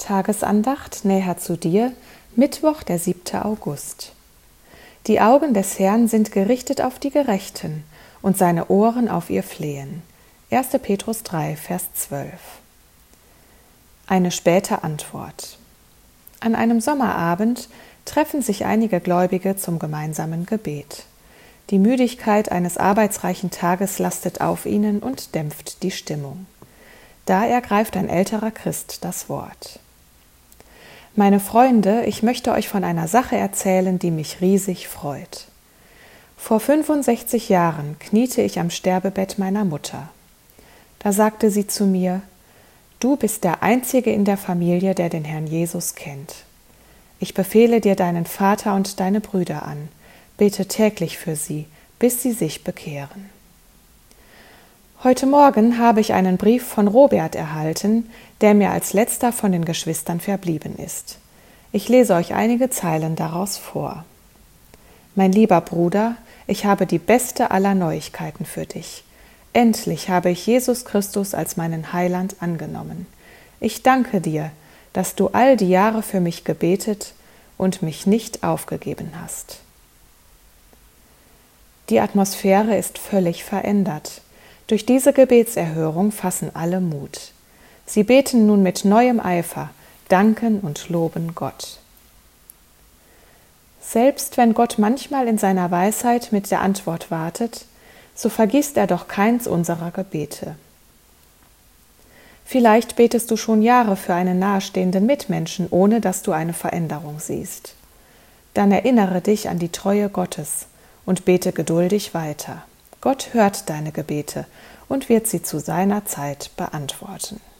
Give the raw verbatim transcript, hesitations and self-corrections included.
Tagesandacht näher zu dir, Mittwoch, der siebte August. Die Augen des Herrn sind gerichtet auf die Gerechten und seine Ohren auf ihr Flehen. erster Petrus drei, Vers zwölf. Eine späte Antwort. An einem Sommerabend treffen sich einige Gläubige zum gemeinsamen Gebet. Die Müdigkeit eines arbeitsreichen Tages lastet auf ihnen und dämpft die Stimmung. Da ergreift ein älterer Christ das Wort. Meine Freunde, ich möchte euch von einer Sache erzählen, die mich riesig freut. Vor fünfundsechzig Jahren kniete ich am Sterbebett meiner Mutter. Da sagte sie zu mir: Du bist der Einzige in der Familie, der den Herrn Jesus kennt. Ich befehle dir deinen Vater und deine Brüder an. Bete täglich für sie, bis sie sich bekehren. Heute Morgen habe ich einen Brief von Robert erhalten, der mir als letzter von den Geschwistern verblieben ist. Ich lese euch einige Zeilen daraus vor. Mein lieber Bruder, ich habe die beste aller Neuigkeiten für dich. Endlich habe ich Jesus Christus als meinen Heiland angenommen. Ich danke dir, dass du all die Jahre für mich gebetet und mich nicht aufgegeben hast. Die Atmosphäre ist völlig verändert. Durch diese Gebetserhörung fassen alle Mut. Sie beten nun mit neuem Eifer, danken und loben Gott. Selbst wenn Gott manchmal in seiner Weisheit mit der Antwort wartet, so vergisst er doch keins unserer Gebete. Vielleicht betest du schon Jahre für einen nahestehenden Mitmenschen, ohne dass du eine Veränderung siehst. Dann erinnere dich an die Treue Gottes und bete geduldig weiter. Gott hört deine Gebete und wird sie zu seiner Zeit beantworten.